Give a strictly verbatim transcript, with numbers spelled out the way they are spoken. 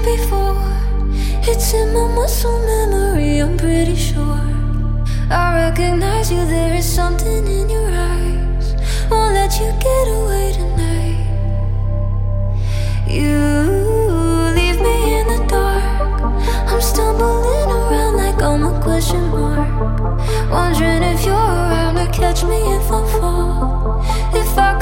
before. It's in my muscle memory, I'm pretty sure. I recognize you, there is something in your eyes. Won't let you get away tonight. You leave me in the dark. I'm stumbling around like I'm a question mark, wondering if you're around to catch me if I fall. If I